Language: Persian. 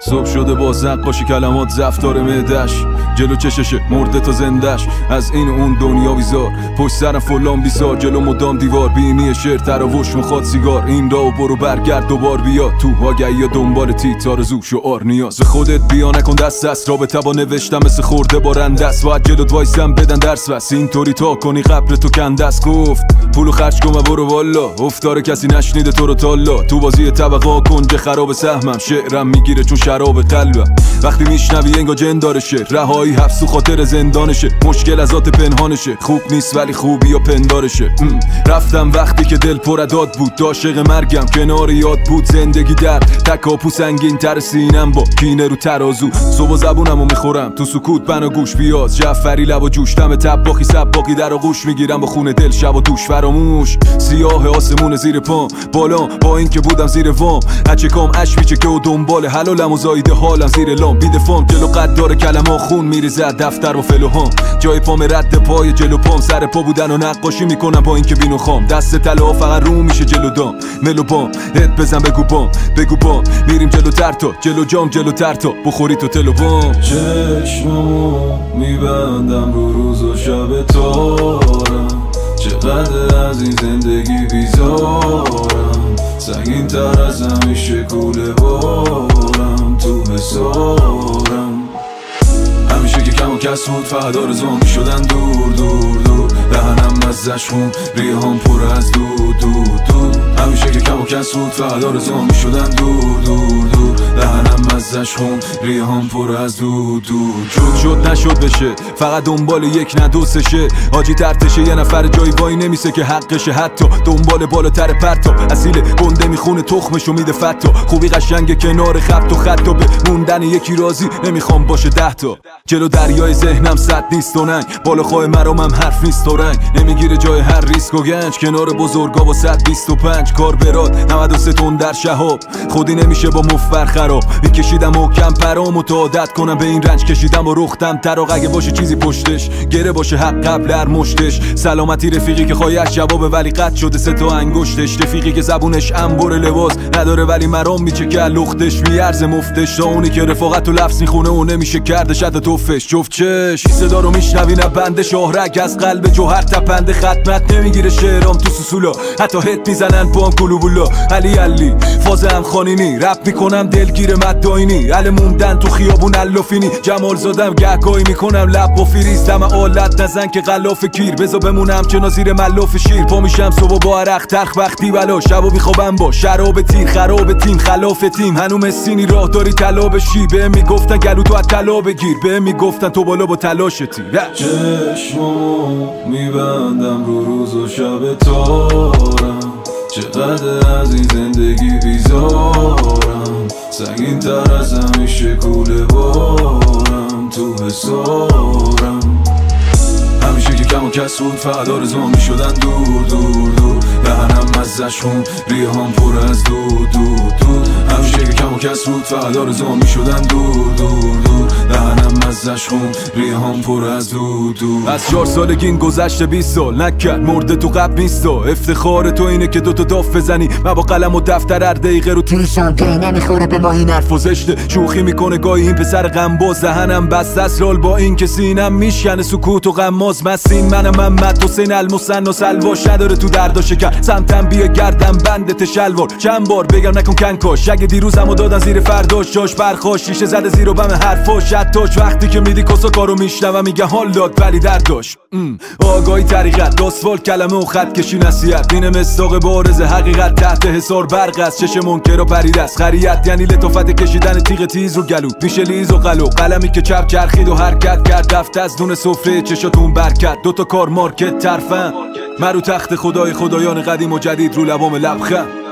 صبح شده باز نقاشی کلمات زفتار معدش، جلو چششه مرده تا زندش، از این اون دنیا بیزار، پشت سرم فلان بیزار، جلو مدام دیوار، بینی شعر تراوش مخواد سیگار، این راو برو برگرد دوبار بیا، تو آگهی یا دنبال تیت آرزو شعار نیاز، به خودت بیا نکن دست دست، رابطه با نوشتم مثل خورده با رندست، باید جلوت وایسم بدن درس بس، اینطوری تا کنی قبر تو کندست، گفت پولو خرج کن و برو والا، افتاره کسی نشنیده تو رو تالا، تو بازی طبقا کنج خراب سهمم، شعرم میگیره چون شراب قلبم، وقتی میشنوی انگار جن داره شعر، رهایی حبس و خاطر زندانشه، مشکل از ذات پنهانشه، خوب نیست ولی خوبی یا پندارشه، رفتم وقتی که دل پر داد بود، عاشق مرگم کنار یاد بود، زندگی در تکاپو سنگین تر سینم با کینه رو ترازو، صبح زبونمو میخورم تو سکوت بنا گوش بیاز، جعفری لب و جوشتم تباخی سباقی در آغوش میگیرم با خون دل شب و دوش، فراموش سیاه آسمون زیر پام بالا، با این که بودم زیر وام هچه کام اش میچکه و دنبال حلالم و زایده حالم زیر لام، بیدفام جلو قدار کلمه خون میریزه دفتر و فلوهام، جای پام رد پای جلو پام، سر پا بودن و نقاشی میکنم با این که بینو خام، دست طلا فقط رو میشه جلو دام، ملو بام هد بزن بگو بام میریم جلو ترتا جلو جام جلو ترتا بخوری تو تلو بام، چشمو میبندم رو روز و شب تارم، چقدر از این زندگی بیزارم، سنگین تر از همیشه کوله بارم تو حسارم، همیشه که کم و کس بود فقط آرزوام میشدن دور دهنم مزش خون ریهام پر از دود همیشه که کم و کس بود فقط آرزوام میشدن دور دهنم مزش خون ریهام پر از دود شد نشد بشه، فقط دنبال یک نه دو سشه، حاجی ترتشه یه نفر جایی وای نمیسه که حقشه، حتی دنبال بالاتر پرتا، اصیل گنده میخونه تخمشو میده فتا، خوبی قشنگ کنار خط و خط، به موندن یکی راضی نمیخوام باشه 10 تا، جلو دریای ذهنم صد نیست و ننگ، بالا خواه مرامم حرف نیست و رنگ، نمیگیره جای هر ریسک و گنج، کنار بزرگا با 125 کار براد 93 تن در شهاب، خودی نمیشه با مفبر خراب، میکشیدم محکم پرامو تا عادت کنم به این رنج، کشیدم و رختم تراق، اگه باشه چیزی پشتش گره باشه حق قبل هر مشتش، سلامتی رفیقی که خواهیش جوابه ولی قطع شده 3 تا انگشتش، رفیقی که زبونش انبر لباس نداره ولی مرام میچکه لختش، میارز مفتش، تا اونی که رفاقت و لفظ میخونه و نمیشه کردش حتی توفش، جفت چش صدا رو میشنوی نه بنده، شاهرگ از قلب جوهر تپنده، ختمت نمیگیره شعرام تو سوسولا، حتی هت میزنن با هم گلو بولا، علی فاز هم خانینی، رپ میکنم دلگیر مداینی، علی موندن تو خیابون علافینی، جمال زادم گهگاهی میکنم لب و فریز، دم آلت نزن که غلاف کیر، بزا بمونم چنا زیر ملاف شیر، پا میشم صبح با عرق ترخ وقتی بلا، شبا بیخوابم با شراب تیر، خراب تیم خلاف تیم، هنوم سینی راه داری طلا بشی، بهم میگفتن گلو تو از طلا بگیر، بهم میگفتن تو بالا با تلاشتی، چشمو میبندم رو روز و شب تارم، چقدر از این زندگی بیزارم، سنگین تر از همیشه کوله بارم تو حسارم، همیشه که کم و کس بود فقط آرزوام میشدن دور دهنم مزش خون ریهام پر از دود همیشه که کم و کس بود فقط آرزوام میشدن دور دهنم مزش خون ریهام پر از دود از 4 سالگی این گذشته 20 سال نکرد مرده تو قبل نیستا، افتخار تو اینه که 2 تا داف بزنی، من با قلم و دفتر هر دقیقه رو تویشم که نمیخوره به ما این حرف و زشته، شوخی میکنه گاهی این پسر غمباز، ذهنم بسته است رال با این که سینم میشکنه سکوت و غماز، مسین منم محمد حسین المثنی سلواش نداره تو دردا شکر، سمتم بیا گردم بندت شلوار، چند بار بگم نکن کنکاش، اگه دیروزمو دادن زیر فرداش، جاش برخاش شیشه زده زیر و بم حرفاش، حتاش وقتی که میدی کسا کارو میشنوم میگه حال داد ولی درد داشت، آگاهی طریقت داسفال کلمه و خط کشی نصیحت، این مصداق بارز حقیقت، تحت حصار برق است، چش منکر و پرید است، خریت یعنی لطافت کشیدن تیغ تیز رو گلو، میشه لیز و قلو، قلمی که چپ چرخید و حرکت کرد، رفت از دون سفره چشاتون برکت، 2 تا کار مارکت ترفن، من رو تخت خدایان قدیم و جدید رو لبام لبخند.